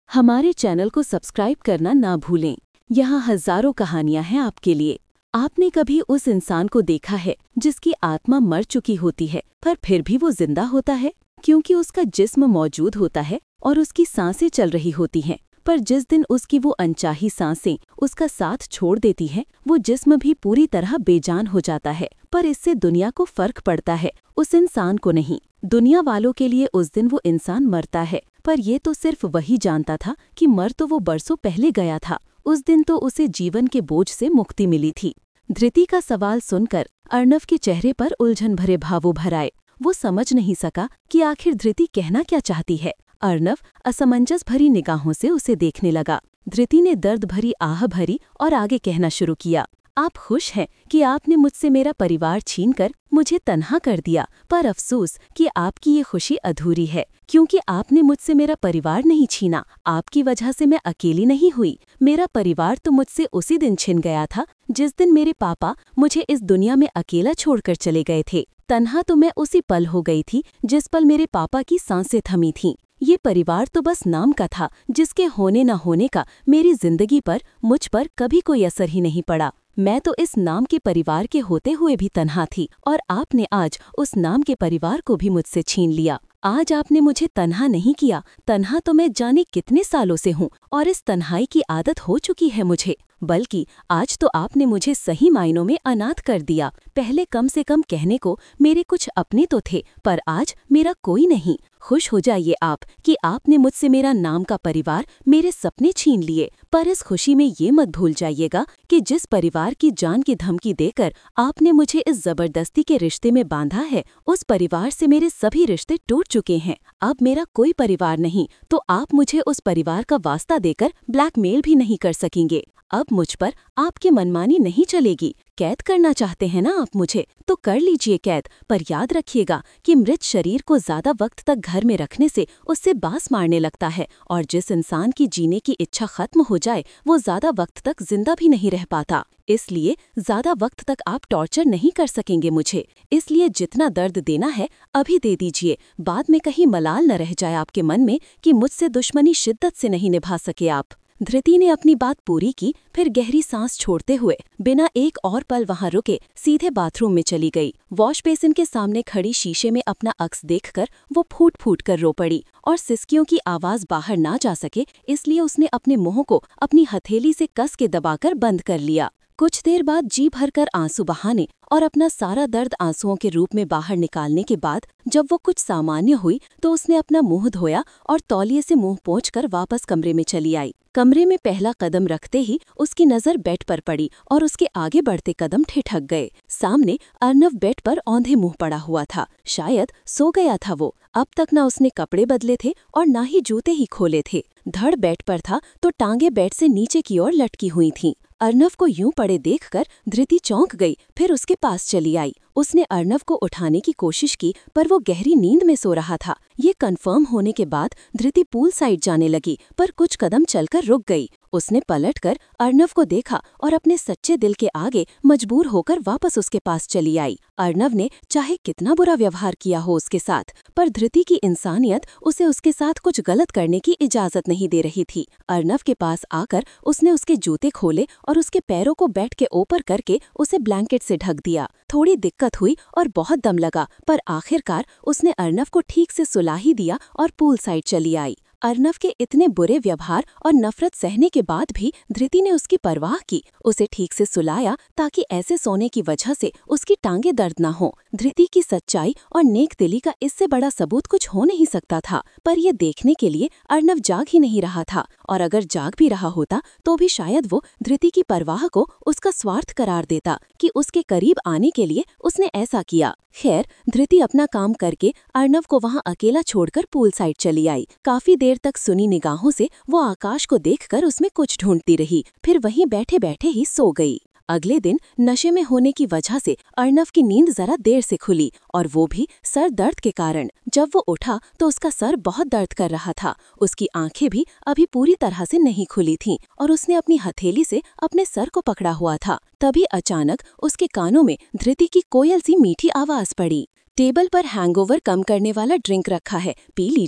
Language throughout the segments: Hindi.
हमारे चैनल को सब्सक्राइब करना ना भूलें। यहाँ हजारों कहानियां हैं आपके लिए। आपने कभी उस इंसान को देखा है जिसकी आत्मा मर चुकी होती है पर फिर भी वो जिंदा होता है? क्योंकि उसका जिस्म मौजूद होता है और उसकी सांसें चल रही होती हैं, पर जिस दिन उसकी वो अनचाही सांसें उसका साथ छोड़ देती हैं, वो जिस्म भी पूरी तरह बेजान हो जाता है। पर इससे दुनिया को फर्क पड़ता है, उस इंसान को नहीं। दुनिया वालों के लिए उस दिन वो इंसान मरता है, पर ये तो सिर्फ वही जानता था कि मर तो वो बरसों पहले गया था। उस दिन तो उसे जीवन के बोझ से मुक्ति मिली थी। धृति का सवाल सुनकर अर्णव के चेहरे पर उलझन भरे भाव उभर आए। वो समझ नहीं सका कि आखिर धृति कहना क्या चाहती है। अर्णव असमंजस भरी निगाहों से उसे देखने लगा। धृति ने दर्द भरी आह भरी और आगे कहना शुरू किया, आप खुश हैं कि आपने मुझसे मेरा परिवार छीनकर मुझे तन्हा कर दिया, पर अफसोस कि आपकी ये खुशी अधूरी है, क्योंकि आपने मुझसे मेरा परिवार नहीं छीना। आपकी वजह से मैं अकेली नहीं हुई। मेरा परिवार तो मुझसे उसी दिन छिन गया था जिस दिन मेरे पापा मुझे इस दुनिया में अकेला छोड़कर चले गए थे। तन्हा तो मैं उसी पल हो गई थी जिस पल मेरे पापा की सांसें थमी थीं। ये परिवार तो बस नाम का था, जिसके होने न होने का मेरी जिंदगी पर, मुझ पर कभी कोई असर ही नहीं पड़ा। मैं तो इस नाम के परिवार के होते हुए भी तन्हा थी, और आपने आज उस नाम के परिवार को भी मुझसे छीन लिया। आज आपने मुझे तन्हा नहीं किया, तन्हा तो मैं जाने कितने सालों से हूँ, और इस तन्हाई की आदत हो चुकी है मुझे। बल्कि आज तो आपने मुझे सही मायनों में अनाथ कर दिया। पहले कम से कम कहने को मेरे कुछ अपने तो थे, पर आज मेरा कोई नहीं। खुश हो जाइए आप कि आपने मुझसे मेरा नाम का परिवार, मेरे सपने छीन लिए, पर इस खुशी में ये मत भूल जाइएगा कि जिस परिवार की जान की धमकी देकर आपने मुझे इस जबरदस्ती के रिश्ते में बांधा है, उस परिवार से मेरे सभी रिश्ते टूट चुके हैं। अब मेरा कोई परिवार नहीं, तो आप मुझे उस परिवार का वास्ता देकर ब्लैकमेल भी नहीं कर सकेंगे। अब मुझ पर आपकी मनमानी नहीं चलेगी। कैद करना चाहते हैं ना आप मुझे, तो कर लीजिए कैद, पर याद रखिएगा कि मृत शरीर को ज्यादा वक्त तक घर में रखने से उससे बास मारने लगता है, और जिस इंसान की जीने की इच्छा खत्म हो जाए वो ज्यादा वक्त तक जिंदा भी नहीं रह पाता। इसलिए ज्यादा वक्त तक आप टॉर्चर नहीं कर सकेंगे मुझे। इसलिए जितना दर्द देना है अभी दे दीजिए, बाद में कहीं मलाल न रह जाए आपके मन में कि मुझसे दुश्मनी शिद्दत से नहीं निभा सके आप। धृति ने अपनी बात पूरी की, फिर गहरी सांस छोड़ते हुए बिना एक और पल वहां रुके सीधे बाथरूम में चली गई। वॉश बेसिन के सामने खड़ी शीशे में अपना अक्स देखकर वो फूट फूट कर रो पड़ी, और सिसकियों की आवाज बाहर ना जा सके इसलिए उसने अपने मुंह को अपनी हथेली से कस के दबाकर बंद कर लिया। कुछ देर बाद जी भरकर आंसू बहाने और अपना सारा दर्द आंसुओं के रूप में बाहर निकालने के बाद जब वो कुछ सामान्य हुई तो उसने अपना मुंह धोया और तौलिए से मुंह पोंछकर वापस कमरे में चली आई। कमरे में पहला कदम रखते ही उसकी नजर बेड पर पड़ी और उसके आगे बढ़ते कदम ठिठक गए। सामने अर्णव बेड पर औंधे मुंह पड़ा हुआ था। शायद सो गया था वो। अब तक ना उसने कपड़े बदले थे और ना ही जूते ही खोले थे। धड़ बेड पर था तो टांगे बेड से नीचे की ओर लटकी हुई थीं। अर्णव को यूं पड़े देखकर धृति चौंक गई, फिर उसके पास चली आई। उसने अर्णव को उठाने की कोशिश की, पर वो गहरी नींद में सो रहा था। ये कंफर्म होने के बाद धृति पूल साइड जाने लगी, पर कुछ कदम चलकर रुक गई। उसने पलटकर अर्णव को देखा और अपने सच्चे दिल के आगे मजबूर होकर वापस उसके पास चली आई। अर्णव ने चाहे कितना बुरा व्यवहार किया हो उसके साथ, पर धृति की इंसानियत उसे उसके साथ कुछ गलत करने की इजाजत नहीं दे रही थी। अर्णव के पास आकर उसने उसके जूते खोले और उसके पैरों को बेड के ऊपर करके उसे ब्लैंकेट से ढक दिया। थोड़ी दिक्कत हुई और बहुत दम लगा, पर आखिरकार उसने अर्णव को ठीक से सुला ही दिया और पूल साइड चली आई। अर्णव के इतने बुरे व्यवहार और नफरत सहने के बाद भी धृति ने उसकी परवाह की, उसे ठीक से सुलाया ताकि ऐसे सोने की वजह से उसकी टांगे दर्द न हो। धृति की सच्चाई और नेक दिली का इससे बड़ा सबूत कुछ हो नहीं सकता था, पर यह देखने के लिए अर्णव जाग ही नहीं रहा था, और अगर जाग भी रहा होता तो भी शायद वो धृति की परवाह को उसका स्वार्थ करार देता कि उसके करीब आने के लिए उसने ऐसा किया। खैर, धृति अपना काम करके अर्णव को वहां अकेला छोड़कर पूल साइड चली आई। काफी देर तक सुनी निगाहों से वो आकाश को देखकर उसमें कुछ ढूंढती रही, फिर वहीं बैठे बैठे ही सो गई। अगले दिन नशे में होने की वजह से अर्णव की नींद जरा देर से खुली, और वो भी सर दर्द के कारण। जब वो उठा तो उसका सर बहुत दर्द कर रहा था। उसकी आंखें भी अभी पूरी तरह से नहीं खुली थीं, और उसने अपनी हथेली से अपने सर को पकड़ा हुआ था। तभी अचानक उसके कानों में धृति की कोयल सी मीठी आवाज पड़ी, टेबल पर हैंगओवर कम करने वाला ड्रिंक रखा है, पी लीजिए।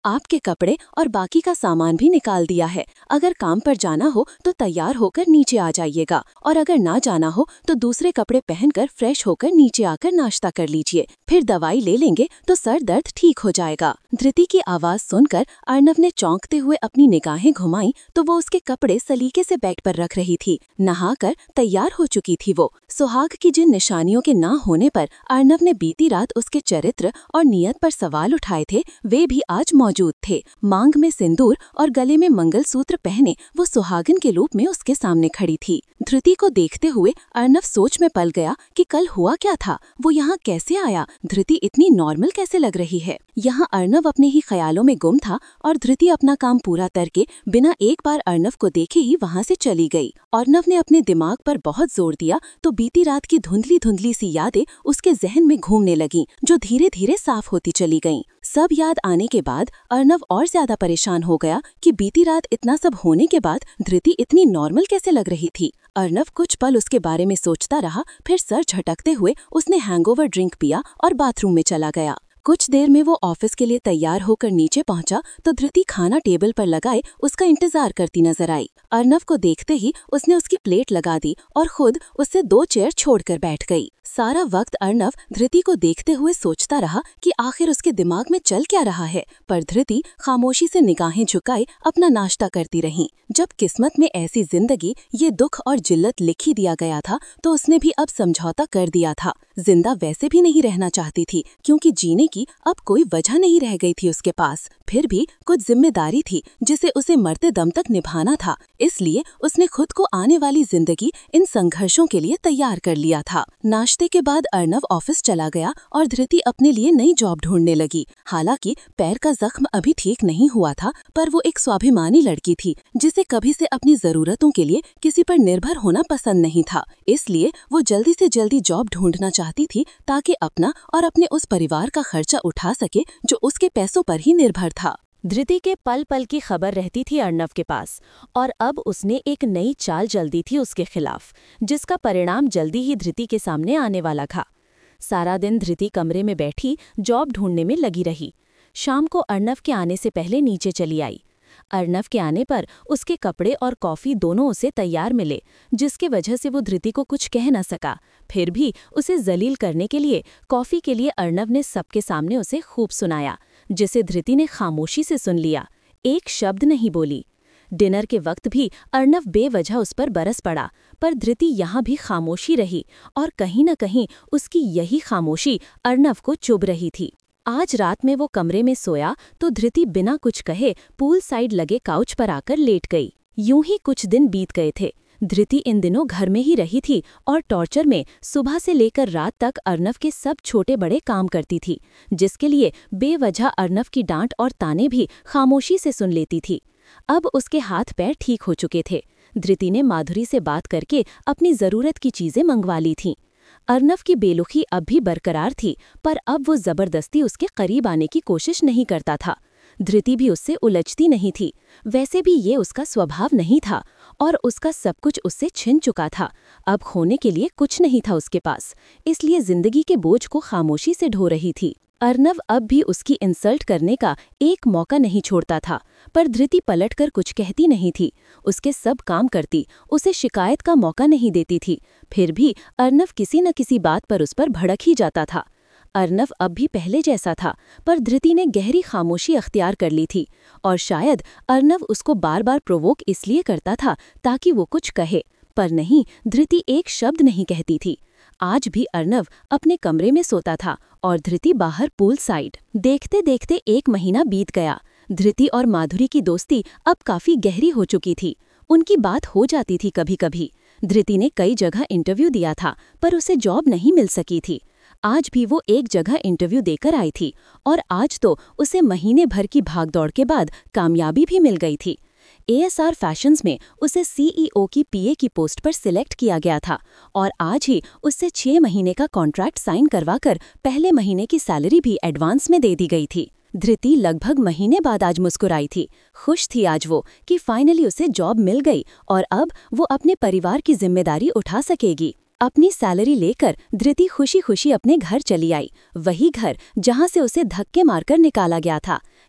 आपके कपड़े और बाकी का सामान भी निकाल दिया है। अगर काम पर जाना हो तो तैयार होकर नीचे आ जाइएगा, और अगर ना जाना हो तो दूसरे कपड़े पहनकर फ्रेश होकर नीचे आकर नाश्ता कर लीजिए। फिर दवाई ले लेंगे तो सर दर्द ठीक हो जाएगा। धृति की आवाज सुनकर अर्नव ने चौंकते हुए अपनी निगाहें घुमाई तो वो उसके कपड़े सलीके से बेड पर रख रही थी। नहाकर तैयार हो चुकी थी वो। सुहाग की जिन निशानियों के ना होने पर अर्नव ने बीती रात उसके चरित्र और नियत पर सवाल उठाए थे, वे भी आज मौजूद थे। मांग में सिंदूर और गले में मंगलसूत्र पहने वो सुहागिन के रूप में उसके सामने खड़ी थी। धृति को देखते हुए अर्नव सोच में पल गया कि कल हुआ क्या था, वो यहाँ कैसे आया, धृति इतनी नॉर्मल कैसे लग रही है। यहाँ अर्नव अपने ही ख्यालों में गुम था और धृति अपना काम पूरा करके बिना एक बार अर्नव को देखे ही वहाँ से चली गई। अर्नव ने अपने दिमाग पर बहुत जोर दिया तो बीती रात की धुंधली धुंधली सी यादें उसके जहन में घूमने लगीं, जो धीरे धीरे साफ होती चली गईं। सब याद आने के बाद अर्नव और ज्यादा परेशान हो गया कि बीती रात इतना सब होने के बाद धृति इतनी नॉर्मल कैसे लग रही थी। अर्नव कुछ पल उसके बारे में सोचता रहा, फिर सर झटकते हुए उसने हैंगओवर ड्रिंक पिया और बाथरूम में चला गया। कुछ देर में वो ऑफिस के लिए तैयार होकर नीचे पहुंचा तो धृति खाना टेबल पर लगाए उसका इंतजार करती नजर आई। अर्नव को देखते ही उसने उसकी प्लेट लगा दी और खुद उससे 2 चेयर छोड़कर बैठ गई। सारा वक्त अर्नव धृति को देखते हुए सोचता रहा कि आखिर उसके दिमाग में चल क्या रहा है, पर धृति खामोशी से निगाहें झुकाए अपना नाश्ता करती रही। जब किस्मत में ऐसी जिंदगी, ये दुख और जिल्लत लिखी दिया गया था तो उसने भी अब समझौता कर दिया था। जिंदा वैसे भी नहीं रहना चाहती थी क्योंकि जीने की अब कोई वजह नहीं रह गई थी उसके पास। फिर भी कुछ जिम्मेदारी थी जिसे उसे मरते दम तक निभाना था, इसलिए उसने खुद को आने वाली जिंदगी इन संघर्षों के लिए तैयार कर लिया था। नाश्ते के बाद अर्नव ऑफिस चला गया और धृति अपने लिए नई जॉब ढूंढने लगी। हालांकि पैर का जख्म अभी ठीक नहीं हुआ था, पर वो एक स्वाभिमानी लड़की थी जिसे कभी से अपनी जरूरतों के लिए किसी पर निर्भर होना पसंद नहीं था। इसलिए वो जल्दी से जल्दी जॉब ढूंढना चाहती थी ताकि अपना और अपने उस परिवार का खर्चा उठा सके जो उसके पैसों पर ही निर्भर था। धृति के पल पल की खबर रहती थी अर्नव के पास, और अब उसने एक नई चाल चलती थी उसके खिलाफ, जिसका परिणाम जल्दी ही धृति के सामने आने वाला था। सारा दिन धृति कमरे में बैठी जॉब ढूंढने में लगी रही। शाम को अर्नव के आने से पहले नीचे चली आई। अर्नव के आने पर उसके कपड़े और कॉफ़ी दोनों उसे तैयार मिले, जिसके वजह से वो धृति को कुछ कह न सका। फिर भी उसे जलील करने के लिए कॉफ़ी के लिए अर्नव ने सबके सामने उसे खूब सुनाया, जिसे धृति ने खामोशी से सुन लिया, एक शब्द नहीं बोली। डिनर के वक्त भी अर्नव बेवजह उस पर बरस पड़ा, पर धृति यहाँ भी खामोशी रही, और कहीं न कहीं उसकी यही खामोशी अर्नव को चुभ रही थी। आज रात में वो कमरे में सोया तो धृति बिना कुछ कहे पूल साइड लगे काउच पर आकर लेट गई। यूं ही कुछ दिन बीत गए थे। धृति इन दिनों घर में ही रही थी और टॉर्चर में सुबह से लेकर रात तक अर्नव के सब छोटे बड़े काम करती थी, जिसके लिए बेवजह अर्नव की डांट और ताने भी खामोशी से सुन लेती थी। अब उसके हाथ पैर ठीक हो चुके थे। धृति ने माधुरी से बात करके अपनी ज़रूरत की चीज़ें मंगवा ली थीं। अर्नव की बेलुखी अब भी बरकरार थी, पर अब वो जबरदस्ती उसके करीब आने की कोशिश नहीं करता था। धृति भी उससे उलझती नहीं थी। वैसे भी ये उसका स्वभाव नहीं था और उसका सब कुछ उससे छिन चुका था। अब खोने के लिए कुछ नहीं था उसके पास, इसलिए जिंदगी के बोझ को खामोशी से ढो रही थी। अर्नव अब भी उसकी इंसल्ट करने का एक मौका नहीं छोड़ता था, पर धृति पलटकर कुछ कहती नहीं थी। उसके सब काम करती, उसे शिकायत का मौका नहीं देती थी। फिर भी अर्नव किसी न किसी बात पर उस पर भड़क ही जाता था। अर्नव अब भी पहले जैसा था, पर धृति ने गहरी खामोशी अख्तियार कर ली थी, और शायद अर्नव उसको बार बार प्रोवोक इसलिए करता था ताकि वो कुछ कहे, पर नहीं, धृति एक शब्द नहीं कहती थी। आज भी अर्नव अपने कमरे में सोता था और धृति बाहर पूल साइड। देखते देखते 1 महीना बीत गया। धृति और माधुरी की दोस्ती अब काफी गहरी हो चुकी थी। उनकी बात हो जाती थी कभी कभी। धृति ने कई जगह इंटरव्यू दिया था, पर उसे जॉब नहीं मिल सकी थी। आज भी वो एक जगह इंटरव्यू देकर आई थी, और आज तो उसे महीने भर की भागदौड़ के बाद कामयाबी भी मिल गई थी। ASR फैशंस में उसे CEO की PA की पोस्ट पर सिलेक्ट किया गया था, और आज ही उससे 6 महीने का कॉन्ट्रैक्ट साइन करवाकर पहले महीने की सैलरी भी एडवांस में दे दी गई थी। धृति लगभग महीने बाद आज मुस्कुराई थी। खुश थी आज वो कि फाइनली उसे जॉब मिल गई और अब वो अपने परिवार की जिम्मेदारी उठा सकेगी। अपनी सैलरी लेकर धृति खुशी खुशी अपने घर चली आई, वही घर जहां से उसे धक्के मारकर निकाला गया था।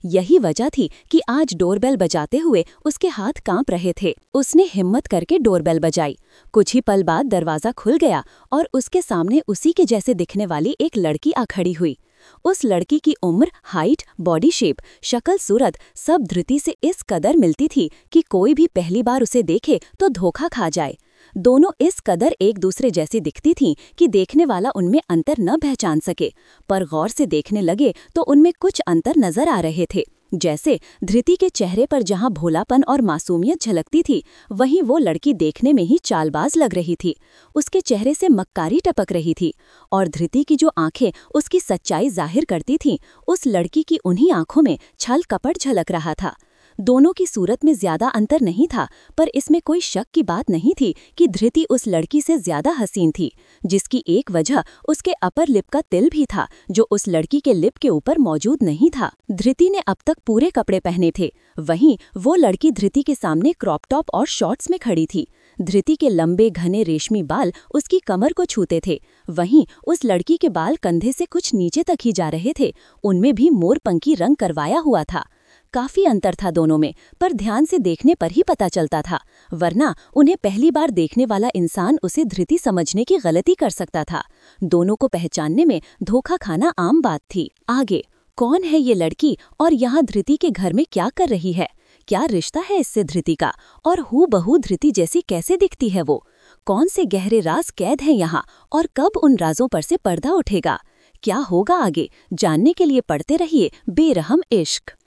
यही वजह थी कि आज डोरबेल बजाते हुए उसके हाथ कांप रहे थे। उसने हिम्मत करके डोरबेल बजाई। कुछ ही पल बाद दरवाज़ा खुल गया और उसके सामने उसी के जैसे दिखने वाली एक लड़की आ खड़ी हुई। उस लड़की की उम्र, हाइट, बॉडी शेप, शक्ल सूरत सब धृति से इस कदर मिलती थी कि कोई भी पहली बार उसे देखे तो धोखा खा जाए। दोनों इस कदर एक दूसरे जैसी दिखती थीं कि देखने वाला उनमें अंतर न पहचान सके, पर गौर से देखने लगे तो उनमें कुछ अंतर नजर आ रहे थे। जैसे धृति के चेहरे पर जहां भोलापन और मासूमियत झलकती थी, वहीं वो लड़की देखने में ही चालबाज लग रही थी। उसके चेहरे से मक्कारी टपक रही थी और धृति की जो आंखें उसकी सच्चाई जाहिर करती थीं, उस लड़की की उन्हीं आंखों में छल कपट झलक रहा था। दोनों की सूरत में ज्यादा अंतर नहीं था, पर इसमें कोई शक की बात नहीं थी कि धृति उस लड़की से ज्यादा हसीन थी, जिसकी एक वजह उसके अपर लिप का तिल भी था, जो उस लड़की के लिप के ऊपर मौजूद नहीं था। धृति ने अब तक पूरे कपड़े पहने थे, वहीं वो लड़की धृति के सामने क्रॉप टॉप और शॉर्ट्स में खड़ी थी। धृति के लंबे घने रेशमी बाल उसकी कमर को छूते थे, वहीं उस लड़की के बाल कंधे से कुछ नीचे तक ही जा रहे थे। उनमें भी मोरपंखी रंग करवाया हुआ था। काफी अंतर था दोनों में, पर ध्यान से देखने पर ही पता चलता था, वरना उन्हें पहली बार देखने वाला इंसान उसे धृति समझने की गलती कर सकता था। दोनों को पहचानने में धोखा खाना आम बात थी। आगे, कौन है ये लड़की और यहाँ धृति के घर में क्या कर रही है? क्या रिश्ता है इससे धृति का? और हूबहू धृति जैसी कैसे दिखती है वो? कौन से गहरे राज कैद हैं यहाँ और कब उन राजों पर से पर्दा उठेगा? क्या होगा आगे, जानने के लिए पढ़ते रहिए बेरहम इश्क।